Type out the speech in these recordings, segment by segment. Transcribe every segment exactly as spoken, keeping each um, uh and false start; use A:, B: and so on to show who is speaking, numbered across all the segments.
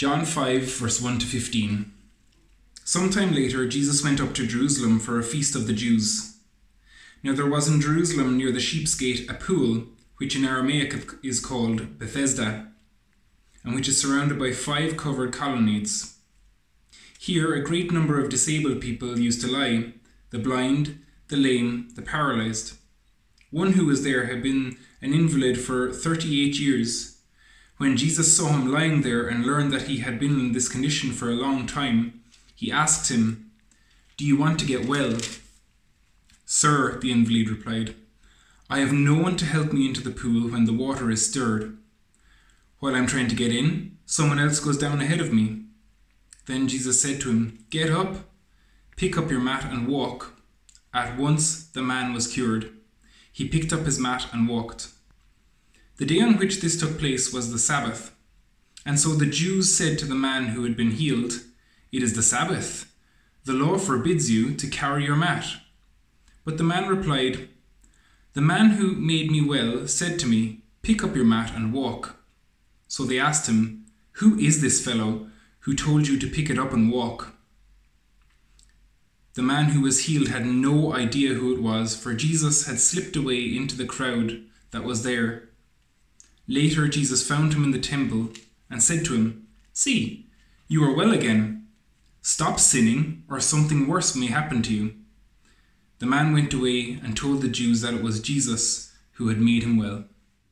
A: John five, verse one to fifteen. Sometime later, Jesus went up to Jerusalem for a feast of the Jews. Now there was in Jerusalem near the Sheep's Gate a pool, which in Aramaic is called Bethesda, and which is surrounded by five covered colonnades. Here a great number of disabled people used to lie, the blind, the lame, the paralyzed. One who was there had been an invalid for thirty-eight years. When Jesus saw him lying there and learned that he had been in this condition for a long time, he asked him, "Do you want to get well?" "Sir," the invalid replied, "I have no one to help me into the pool when the water is stirred. While I'm trying to get in, someone else goes down ahead of me." Then Jesus said to him, "Get up, pick up your mat and walk." At once the man was cured. He picked up his mat and walked. The day on which this took place was the Sabbath. And so the Jews said to the man who had been healed, "It is the Sabbath. The law forbids you to carry your mat." But the man replied, "The man who made me well said to me, 'Pick up your mat and walk.'" So they asked him, "Who is this fellow who told you to pick it up and walk?" The man who was healed had no idea who it was, for Jesus had slipped away into the crowd that was there. Later Jesus found him in the temple and said to him, "See, you are well again. Stop sinning, or something worse may happen to you." The man went away and told the Jews that it was Jesus who had made him well.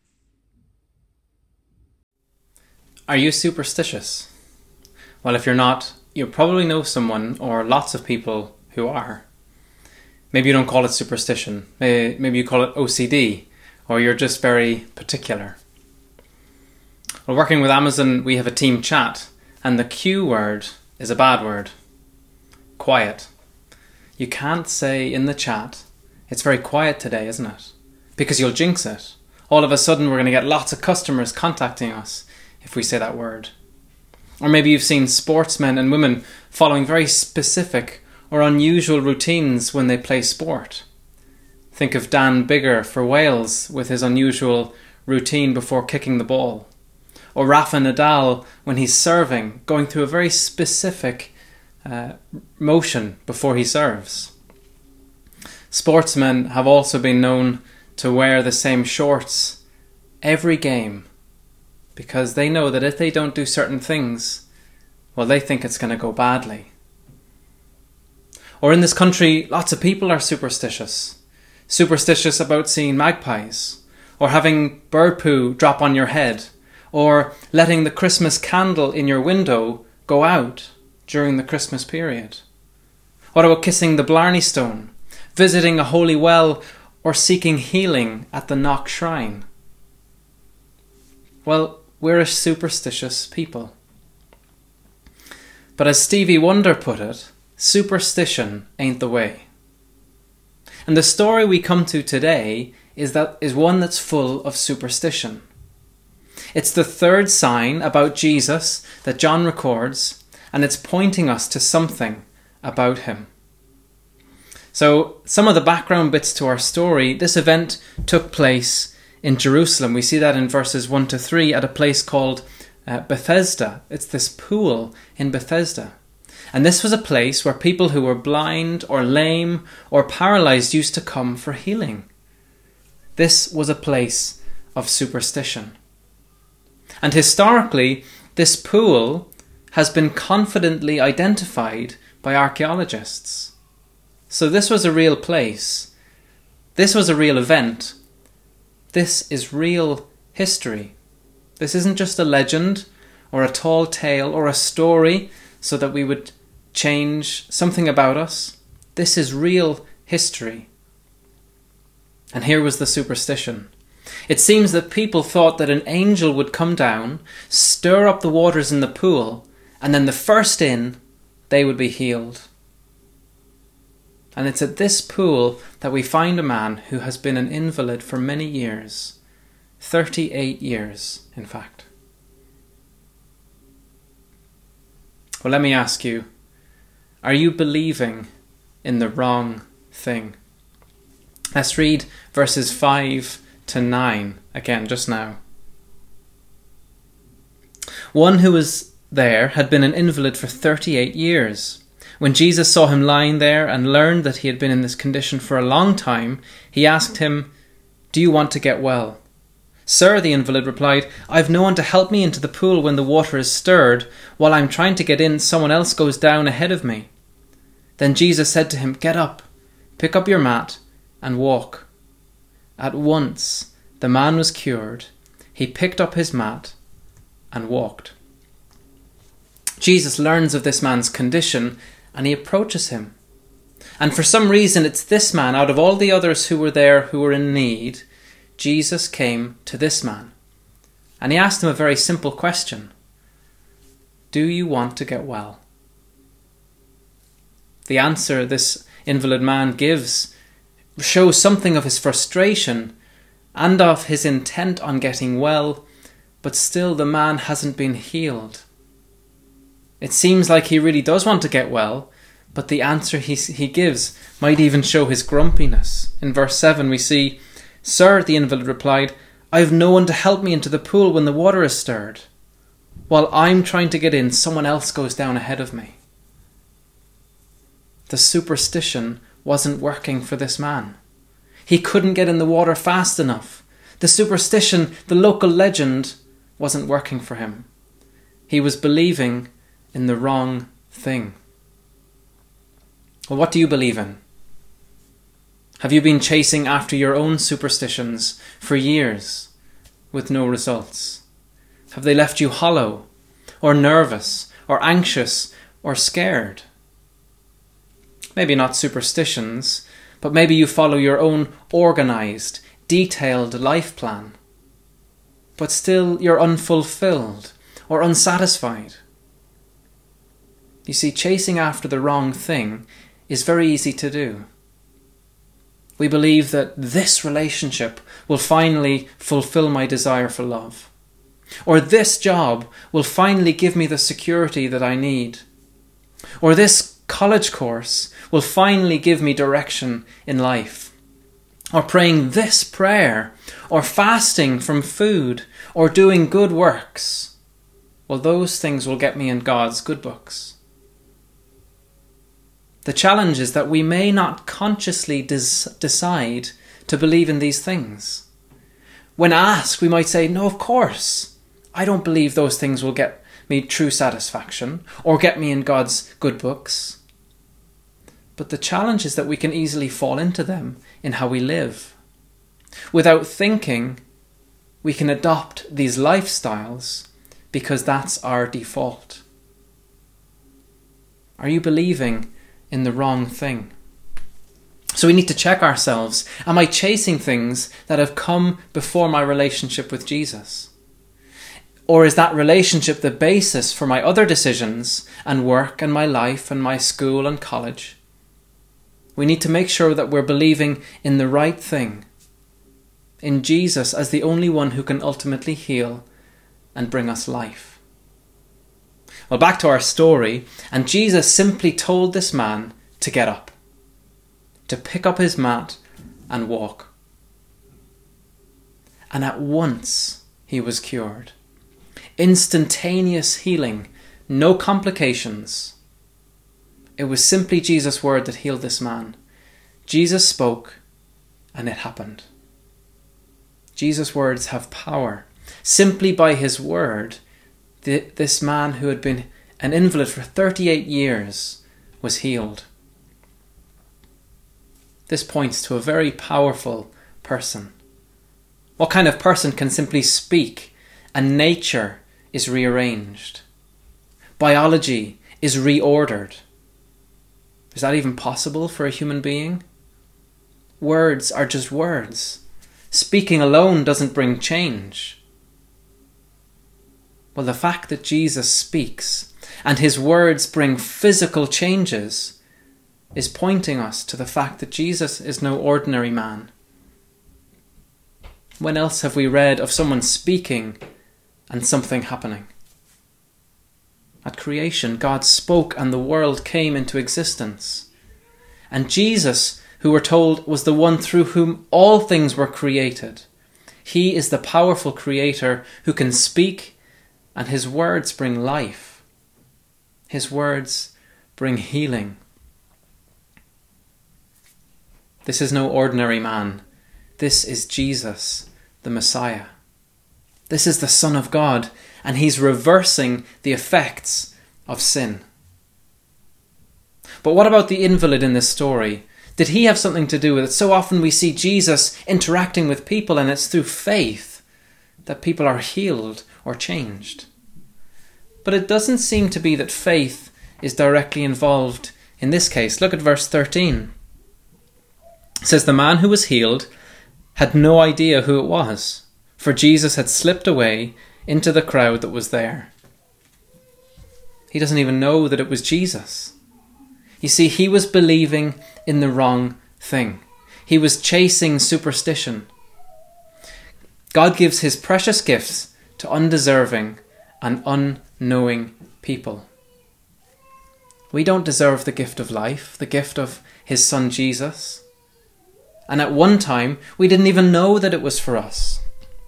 B: Are you superstitious? Well, if you're not, you probably know someone or lots of people who are. Maybe you don't call it superstition. Maybe you call it O C D, or you're just very particular. Well, working with Amazon, we have a team chat, and the Q word is a bad word. Quiet. You can't say in the chat, "It's very quiet today, isn't it?" Because you'll jinx it. All of a sudden, we're going to get lots of customers contacting us if we say that word. Or maybe you've seen sportsmen and women following very specific or unusual routines when they play sport. Think of Dan Biggar for Wales with his unusual routine before kicking the ball. Or Rafa Nadal when he's serving, going through a very specific uh, motion before he serves. Sportsmen have also been known to wear the same shorts every game because they know that if they don't do certain things, well, they think it's going to go badly. Or in this country, lots of people are superstitious. Superstitious about seeing magpies, or having bird poo drop on your head, or letting the Christmas candle in your window go out during the Christmas period. What about kissing the Blarney Stone, visiting a holy well, or seeking healing at the Knock Shrine? Well, we're a superstitious people. But as Stevie Wonder put it, superstition ain't the way. And the story we come to today is that is one that's full of superstition. It's the third sign about Jesus that John records, and it's pointing us to something about him. So, some of the background bits to our story: this event took place in Jerusalem. We see that in verses one to three at a place called uh, Bethesda. It's this pool in Bethesda. And this was a place where people who were blind or lame or paralyzed used to come for healing. This was a place of superstition. And historically, this pool has been confidently identified by archaeologists. So this was a real place. This was a real event. This is real history. This isn't just a legend or a tall tale or a story so that we would change something about us. This is real history. And here was the superstition. It seems that people thought that an angel would come down, stir up the waters in the pool, and then the first in, they would be healed. And it's at this pool that we find a man who has been an invalid for many years. thirty-eight years, in fact. Well, let me ask you, are you believing in the wrong thing? Let's read verses five to nine again just now. One who was there had been an invalid for thirty-eight years. When Jesus saw him lying there and learned that he had been in this condition for a long time, he asked him, "Do you want to get well?" "Sir," the invalid replied, "I've no one to help me into the pool when the water is stirred. While I'm trying to get in, someone else goes down ahead of me." Then Jesus said to him, "Get up, pick up your mat, and walk." At once the man was cured. He picked up his mat and walked. Jesus learns of this man's condition and he approaches him. And for some reason, it's this man, out of all the others who were there who were in need, Jesus came to this man. And he asked him a very simple question. Do you want to get well? The answer this invalid man gives shows something of his frustration and of his intent on getting well, but still the man hasn't been healed. It seems like he really does want to get well, but the answer he, he gives might even show his grumpiness. In verse seven we see, "Sir," the invalid replied, "I have no one to help me into the pool when the water is stirred. While I'm trying to get in, someone else goes down ahead of me." The superstition wasn't working for this man. He couldn't get in the water fast enough. The superstition, the local legend, wasn't working for him. He was believing in the wrong thing. Well, what do you believe in? Have you been chasing after your own superstitions for years with no results? Have they left you hollow, or nervous, or anxious, or scared? Maybe not superstitions, but maybe you follow your own organised, detailed life plan, but still you're unfulfilled or unsatisfied. You see, chasing after the wrong thing is very easy to do. We believe that this relationship will finally fulfill my desire for love, or this job will finally give me the security that I need, or this college course will finally give me direction in life, or praying this prayer, or fasting from food, or doing good works. Well, those things will get me in God's good books. The challenge is that we may not consciously des- decide to believe in these things. When asked, we might say, "No, of course, I don't believe those things will get me true satisfaction or get me in God's good books." But the challenge is that we can easily fall into them in how we live. Without thinking, we can adopt these lifestyles because that's our default. Are you believing in the wrong thing? So we need to check ourselves. Am I chasing things that have come before my relationship with Jesus? Or is that relationship the basis for my other decisions and work and my life and my school and college? We need to make sure that we're believing in the right thing, in Jesus as the only one who can ultimately heal and bring us life. Well, back to our story, and Jesus simply told this man to get up, to pick up his mat and walk. And at once he was cured. Instantaneous healing, no complications. It was simply Jesus' word that healed this man. Jesus spoke and it happened. Jesus' words have power. Simply by his word, th- this man who had been an invalid for thirty-eight years was healed. This points to a very powerful person. What kind of person can simply speak and nature is rearranged? Biology is reordered. Is that even possible for a human being? Words are just words. Speaking alone doesn't bring change. Well, the fact that Jesus speaks and his words bring physical changes is pointing us to the fact that Jesus is no ordinary man. When else have we read of someone speaking and something happening? At creation, God spoke and the world came into existence. And Jesus, who we're told was the one through whom all things were created, he is the powerful creator who can speak and his words bring life. His words bring healing. This is no ordinary man. This is Jesus, the Messiah. This is the Son of God, and he's reversing the effects of sin. But what about the invalid in this story? Did he have something to do with it? So often we see Jesus interacting with people, and it's through faith that people are healed or changed. But it doesn't seem to be that faith is directly involved in this case. Look at verse thirteen. It says, the man who was healed had no idea who it was, for Jesus had slipped away into the crowd that was there. He doesn't even know that it was Jesus. You see, he was believing in the wrong thing. He was chasing superstition. God gives his precious gifts to undeserving and unknowing people. We don't deserve the gift of life, the gift of his son Jesus. And at one time, we didn't even know that it was for us.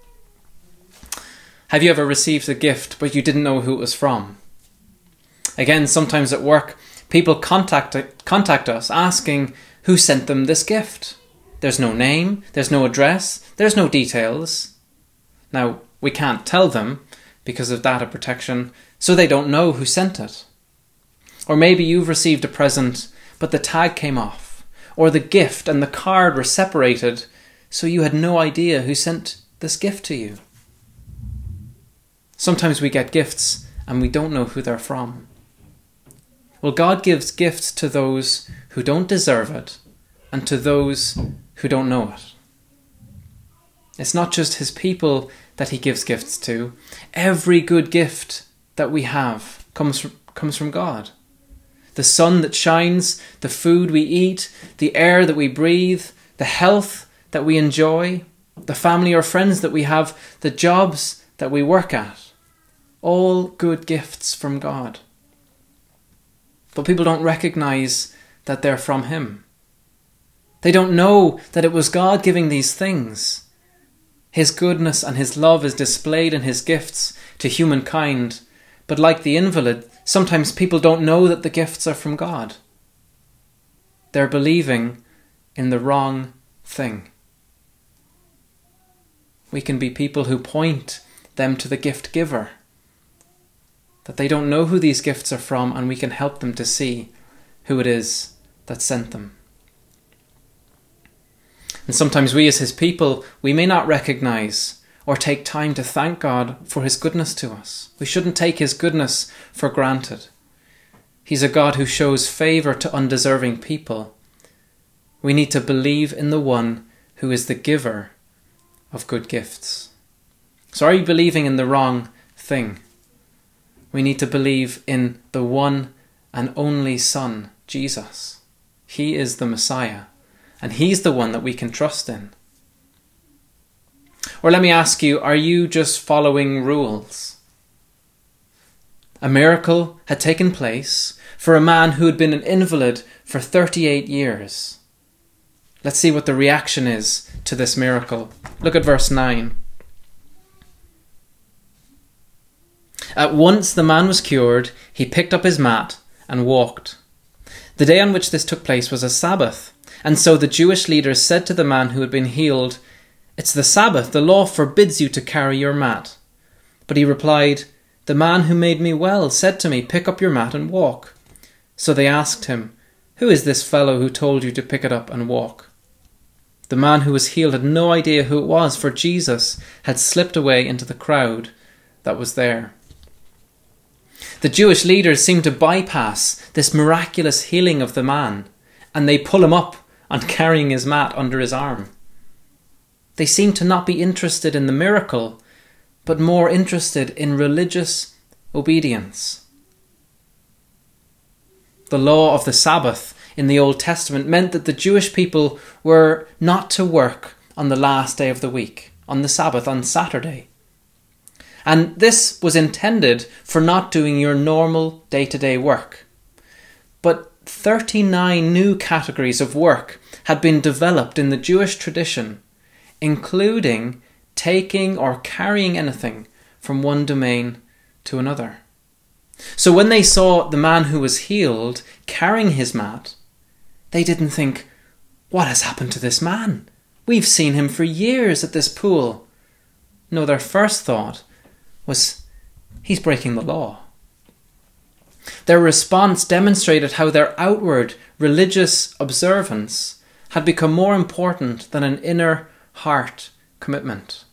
B: Have you ever received a gift, but you didn't know who it was from? Again, sometimes at work, people contact, contact us asking who sent them this gift. There's no name, there's no address, there's no details. Now, we can't tell them because of data protection, so they don't know who sent it. Or maybe you've received a present, but the tag came off. Or the gift and the card were separated, so you had no idea who sent this gift to you. Sometimes we get gifts and we don't know who they're from. Well, God gives gifts to those who don't deserve it and to those who don't know it. It's not just his people that he gives gifts to. Every good gift that we have comes from, comes from God. The sun that shines, the food we eat, the air that we breathe, the health that we enjoy, the family or friends that we have, the jobs that we work at. All good gifts from God. But people don't recognize that they're from him. They don't know that it was God giving these things. His goodness and his love is displayed in his gifts to humankind. But like the invalid, sometimes people don't know that the gifts are from God. They're believing in the wrong thing. We can be people who point them to the gift giver, that they don't know who these gifts are from, and we can help them to see who it is that sent them. And sometimes we as his people, we may not recognize or take time to thank God for his goodness to us. We shouldn't take his goodness for granted. He's a God who shows favour to undeserving people. We need to believe in the one who is the giver of good gifts. So are you believing in the wrong thing? We need to believe in the one and only Son, Jesus. He is the Messiah, and he's the one that we can trust in. Or let me ask you, are you just following rules? A miracle had taken place for a man who had been an invalid for thirty-eight years. Let's see what the reaction is to this miracle. Look at verse nine. At once the man was cured, he picked up his mat and walked. The day on which this took place was a Sabbath, and so the Jewish leaders said to the man who had been healed, "It's the Sabbath, the law forbids you to carry your mat." But he replied, "The man who made me well said to me, 'Pick up your mat and walk.'" So they asked him, "Who is this fellow who told you to pick it up and walk?" The man who was healed had no idea who it was, for Jesus had slipped away into the crowd that was there. The Jewish leaders seem to bypass this miraculous healing of the man, and they pull him up on carrying his mat under his arm. They seem to not be interested in the miracle, but more interested in religious obedience. The law of the Sabbath in the Old Testament meant that the Jewish people were not to work on the last day of the week, on the Sabbath, on Saturday. And this was intended for not doing your normal day-to-day work. But thirty-nine new categories of work had been developed in the Jewish tradition, including taking or carrying anything from one domain to another. So when they saw the man who was healed carrying his mat, they didn't think, "What has happened to this man? We've seen him for years at this pool." No, their first thought was, "He's breaking the law." Their response demonstrated how their outward religious observance had become more important than an inner heart commitment.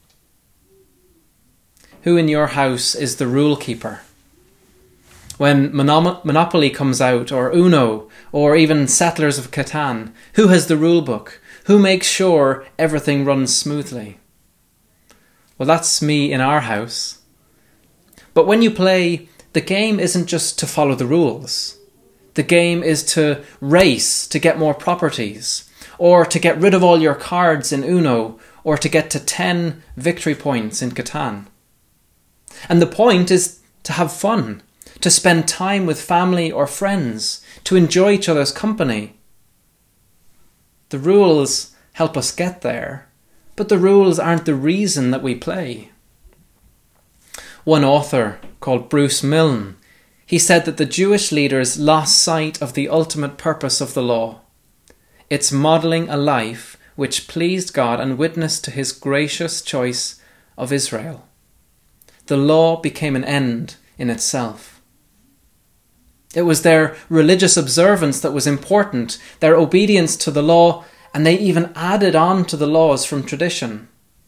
B: Who in your house is the rule keeper? When Monom- Monopoly comes out, or Uno, or even Settlers of Catan, who has the rule book? Who makes sure everything runs smoothly? Well, that's me in our house. But when you play, the game isn't just to follow the rules. The game is to race to get more properties, or to get rid of all your cards in Uno, or to get to ten victory points in Catan. And the point is to have fun, to spend time with family or friends, to enjoy each other's company. The rules help us get there, but the rules aren't the reason that we play. One author, called Bruce Milne, he said that the Jewish leaders lost sight of the ultimate purpose of the law. It's modelling a life which pleased God and witnessed to his gracious choice of Israel. The law became an end in itself. It was their religious observance that was important, their obedience to the law, and they even added on to the laws from tradition.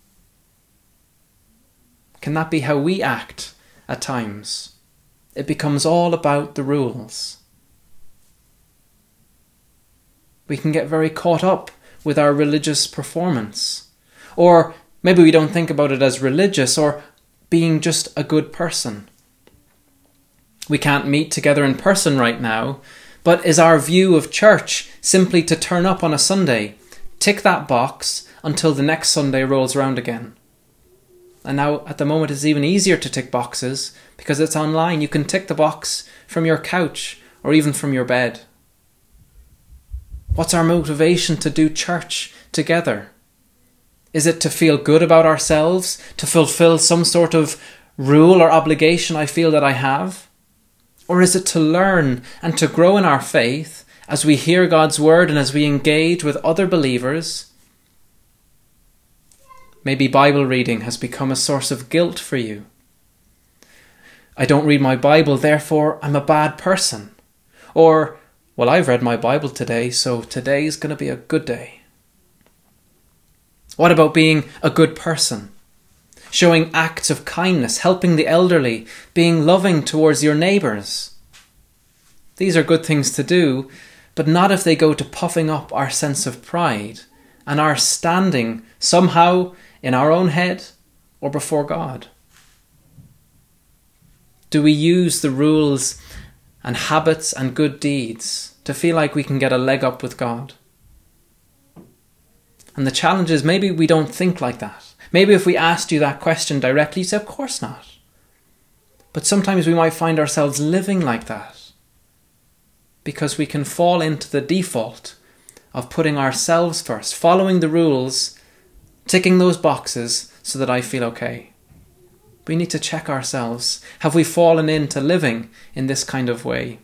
B: Can that be how we act at times? It becomes all about the rules. We can get very caught up with our religious performance. Or maybe we don't think about it as religious or being just a good person. We can't meet together in person right now, but is our view of church simply to turn up on a Sunday, tick that box until the next Sunday rolls around again? And now at the moment it's even easier to tick boxes because it's online. You can tick the box from your couch or even from your bed. What's our motivation to do church together? Is it to feel good about ourselves, to fulfill some sort of rule or obligation I feel that I have? Or is it to learn and to grow in our faith as we hear God's word and as we engage with other believers? Maybe Bible reading has become a source of guilt for you. I don't read my Bible, therefore I'm a bad person. Or, well, I've read my Bible today, so today's going to be a good day. What about being a good person? Showing acts of kindness, helping the elderly, being loving towards your neighbours. These are good things to do, but not if they go to puffing up our sense of pride and our standing somehow in our own head or before God. Do we use the rules and habits and good deeds to feel like we can get a leg up with God? And the challenge is maybe we don't think like that. Maybe if we asked you that question directly, you'd say, of course not. But sometimes we might find ourselves living like that because we can fall into the default of putting ourselves first, following the rules, ticking those boxes so that I feel okay. We need to check ourselves. Have we fallen into living in this kind of way?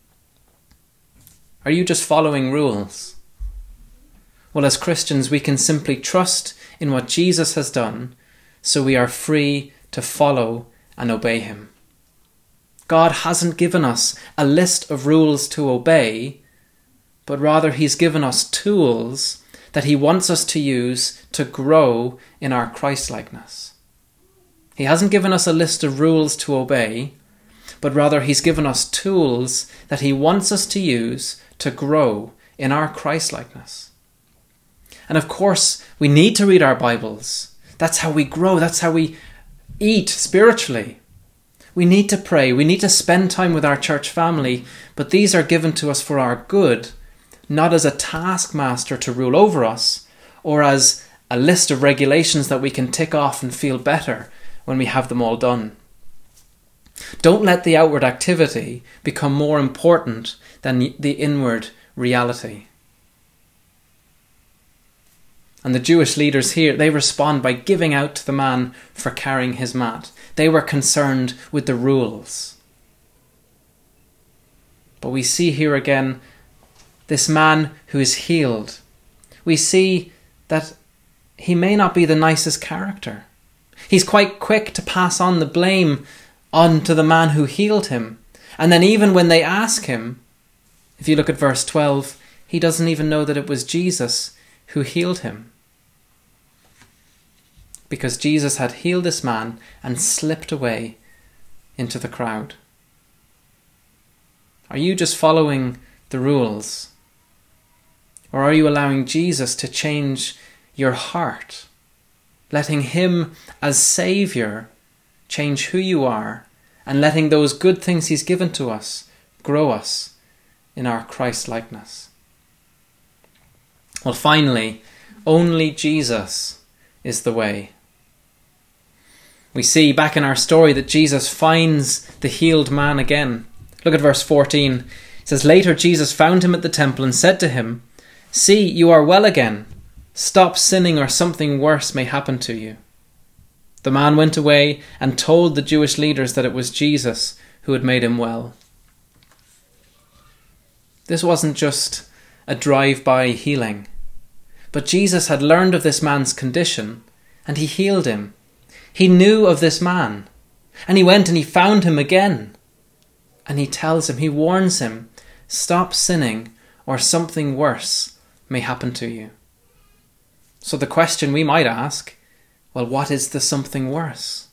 B: Are you just following rules? Well, as Christians, we can simply trust in what Jesus has done, so we are free to follow and obey him. God hasn't given us a list of rules to obey, but rather he's given us tools that he wants us to use to grow in our Christ-likeness. He hasn't given us a list of rules to obey, but rather he's given us tools that he wants us to use to grow in our Christ-likeness. And of course, we need to read our Bibles. That's how we grow. That's how we eat spiritually. We need to pray. We need to spend time with our church family. But these are given to us for our good, not as a taskmaster to rule over us, or as a list of regulations that we can tick off and feel better when we have them all done. Don't let the outward activity become more important than the inward reality. And the Jewish leaders here, they respond by giving out to the man for carrying his mat. They were concerned with the rules. But we see here again this man who is healed. We see that he may not be the nicest character. He's quite quick to pass on the blame on to the man who healed him. And then even when they ask him, if you look at verse twelve, he doesn't even know that it was Jesus who healed him. Because Jesus had healed this man and slipped away into the crowd. Are you just following the rules? Or are you allowing Jesus to change your heart? Letting him as Saviour change who you are, and letting those good things he's given to us grow us in our Christ-likeness. Well, finally, only Jesus is the way. We see back in our story that Jesus finds the healed man again. Look at verse fourteen. It says, "Later Jesus found him at the temple and said to him, 'See, you are well again. Stop sinning or something worse may happen to you.' The man went away and told the Jewish leaders that it was Jesus who had made him well." This wasn't just a drive-by healing, but Jesus had learned of this man's condition and he healed him. He knew of this man and he went and he found him again. And he tells him, he warns him, stop sinning or something worse may happen to you. So the question we might ask, well, what is the something worse?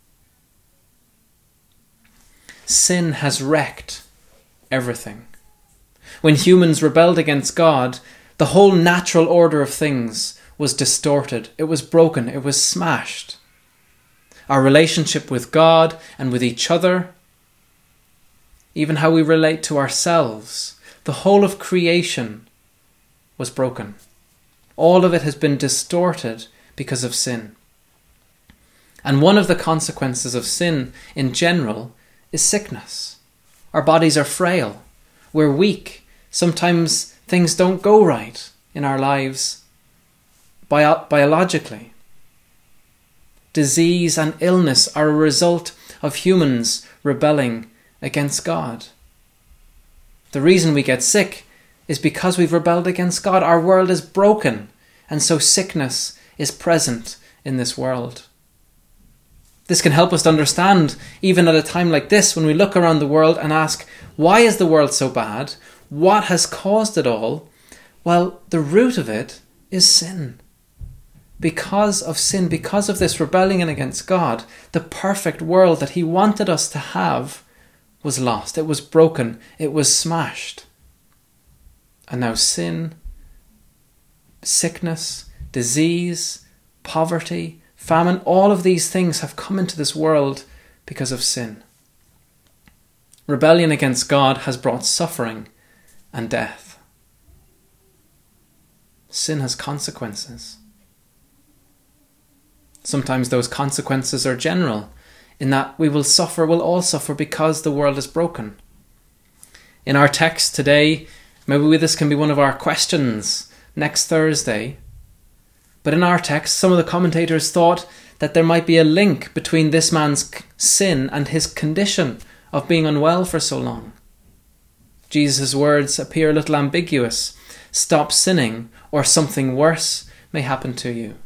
B: Sin has wrecked everything. When humans rebelled against God, the whole natural order of things was distorted. It was broken. It was smashed. Our relationship with God and with each other, even how we relate to ourselves, the whole of creation was broken. All of it has been distorted because of sin. And one of the consequences of sin in general is sickness. Our bodies are frail. We're weak. Sometimes things don't go right in our lives bio- biologically. Disease and illness are a result of humans rebelling against God. The reason we get sick is because we've rebelled against God. Our world is broken, and so sickness is present in this world. This can help us to understand, even at a time like this, when we look around the world and ask, why is the world so bad? What has caused it all? Well, the root of it is sin. Because of sin, because of this rebellion against God, the perfect world that he wanted us to have was lost. It was broken. It was smashed. And now sin, sickness, disease, poverty, famine, all of these things have come into this world because of sin. Rebellion against God has brought suffering and death. Sin has consequences. Sometimes those consequences are general, in that we will suffer, we'll all suffer because the world is broken. In our text today, maybe this can be one of our questions next Thursday. But in our text, some of the commentators thought that there might be a link between this man's sin and his condition of being unwell for so long. Jesus' words appear a little ambiguous. Stop sinning or something worse may happen to you.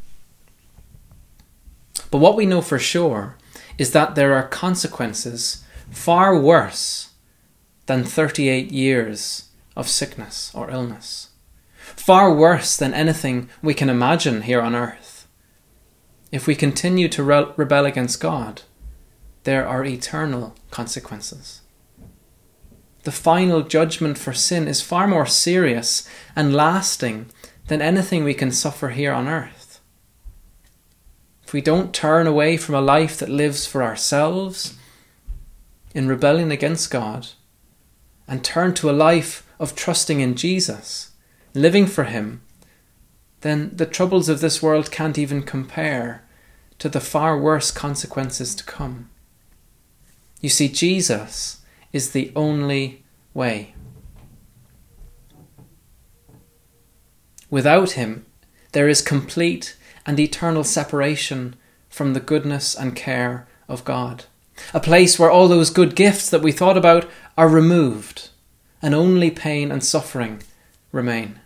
B: But what we know for sure is that there are consequences far worse than thirty-eight years of sickness or illness. Far worse than anything we can imagine here on earth. If we continue to re- rebel against God, there are eternal consequences. The final judgment for sin is far more serious and lasting than anything we can suffer here on earth. If we don't turn away from a life that lives for ourselves in rebellion against God and turn to a life of trusting in Jesus, living for him, then the troubles of this world can't even compare to the far worse consequences to come. You see, Jesus is the only way. Without him, there is complete and eternal separation from the goodness and care of God. A place where all those good gifts that we thought about are removed. and only pain and suffering remain.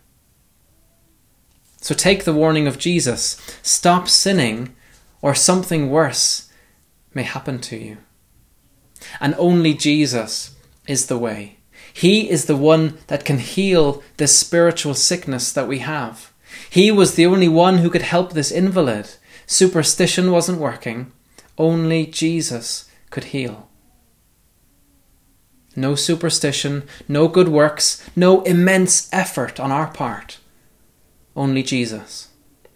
B: So take the warning of Jesus. Stop sinning, or something worse may happen to you. And only Jesus is the way. He is the one that can heal this spiritual sickness that we have. He was the only one who could help this invalid. Superstition wasn't working. Only Jesus could heal. No superstition, no good works, no immense effort on our part. Only Jesus.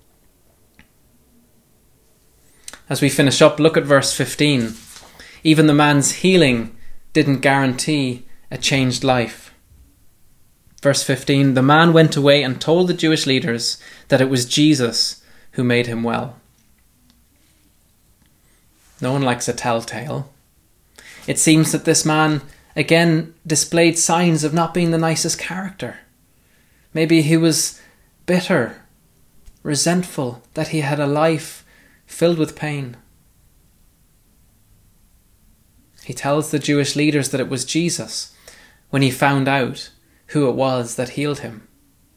B: As we finish up, look at verse fifteen. Even the man's healing didn't guarantee a changed life. Verse fifteen, the man went away and told the Jewish leaders that it was Jesus who made him well. No one likes a telltale. It seems that this man again displayed signs of not being the nicest character. Maybe he was bitter, resentful that he had a life filled with pain. He tells the Jewish leaders that it was Jesus when he found out who it was that healed him.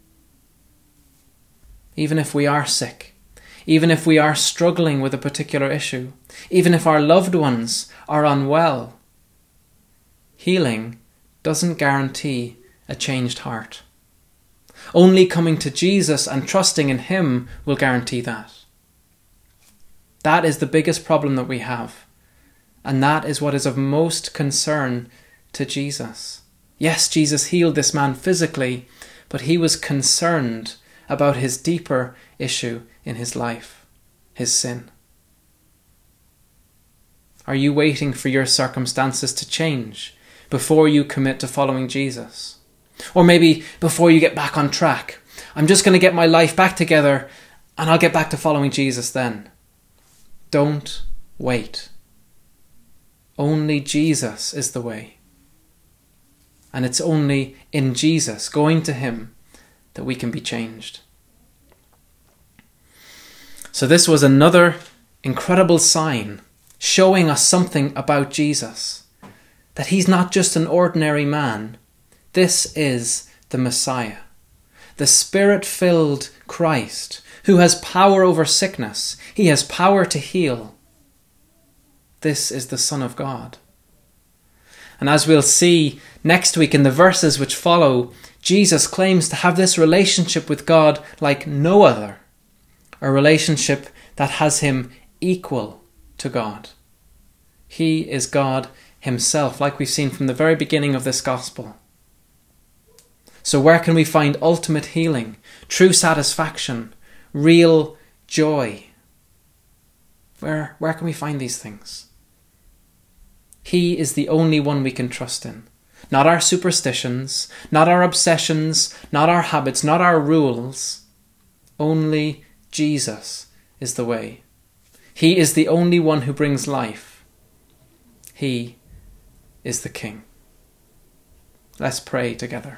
B: Even if we are sick, even if we are struggling with a particular issue, even if our loved ones are unwell, healing doesn't guarantee a changed heart. Only coming to Jesus and trusting in him will guarantee that. That is the biggest problem that we have. And that is what is of most concern to Jesus. Yes, Jesus healed this man physically, but he was concerned about his deeper issue in his life, his sin. Are you waiting for your circumstances to change before you commit to following Jesus? Or maybe before you get back on track? I'm just going to get my life back together and I'll get back to following Jesus then. Don't wait. Only Jesus is the way. And it's only in Jesus, going to him, that we can be changed. So this was another incredible sign showing us something about Jesus. That he's not just an ordinary man. This is the Messiah. The Spirit-filled Christ who has power over sickness. He has power to heal. This is the Son of God. And as we'll see next week in the verses which follow, Jesus claims to have this relationship with God like no other. A relationship that has him equal to God. He is God himself, like we've seen from the very beginning of this gospel. So where can we find ultimate healing, true satisfaction, real joy? Where, where can we find these things? He is the only one we can trust in. Not our superstitions, not our obsessions, not our habits, not our rules. Only Jesus is the way. He is the only one who brings life. He is the King. Let's pray together.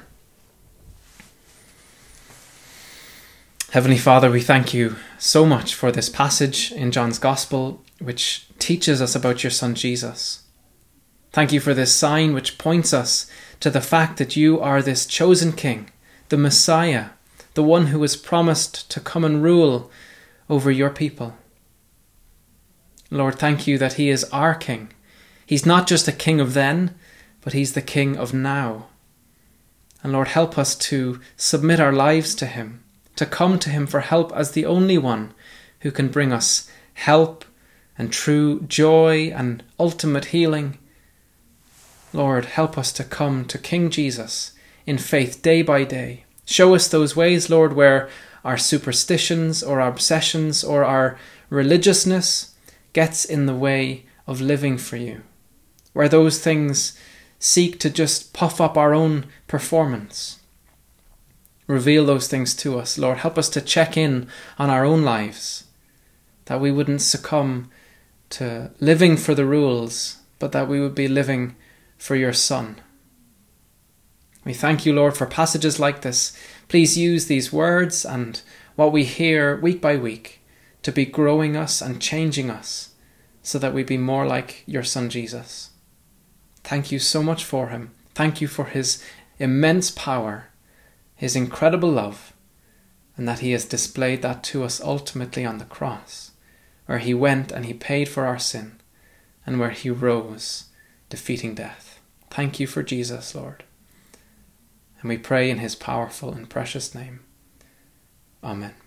B: Heavenly Father, we thank you so much for this passage in John's Gospel which teaches us about your Son Jesus. Thank you for this sign which points us to the fact that you are this chosen King, the Messiah, the one who was promised to come and rule over your people. Lord, thank you that he is our King. He's not just a king of then, but he's the King of now. And Lord, help us to submit our lives to him, to come to him for help as the only one who can bring us help and true joy and ultimate healing. Lord, help us to come to King Jesus in faith day by day. Show us those ways, Lord, where our superstitions or our obsessions or our religiousness gets in the way of living for you. Where those things seek to just puff up our own performance. Reveal those things to us, Lord. Help us to check in on our own lives, that we wouldn't succumb to living for the rules, but that we would be living for your Son. We thank you, Lord, for passages like this. Please use these words and what we hear week by week to be growing us and changing us so that we be more like your Son Jesus. Thank you so much for him. Thank you for his immense power, his incredible love, and that he has displayed that to us ultimately on the cross, where he went and he paid for our sin, and where he rose, defeating death. Thank you for Jesus, Lord. And we pray in his powerful and precious name. Amen.